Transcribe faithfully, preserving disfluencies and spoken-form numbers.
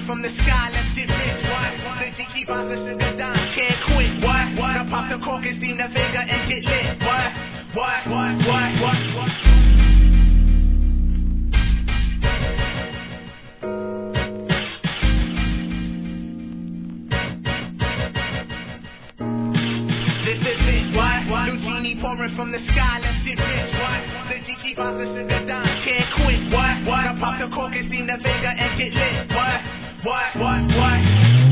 pouring from the sky, left it rich, what? The jiggy bounce to the dime, can't quit, what? What? I pop the cork and steam the finger and get lit, what? What? What? What? What? What? This is it, what? What? New genie pouring from the sky, left it rich, what? The jiggy bounce to the dime, can't quit, what? What? I pop the cork and steam the finger and get lit, what? What? What? What?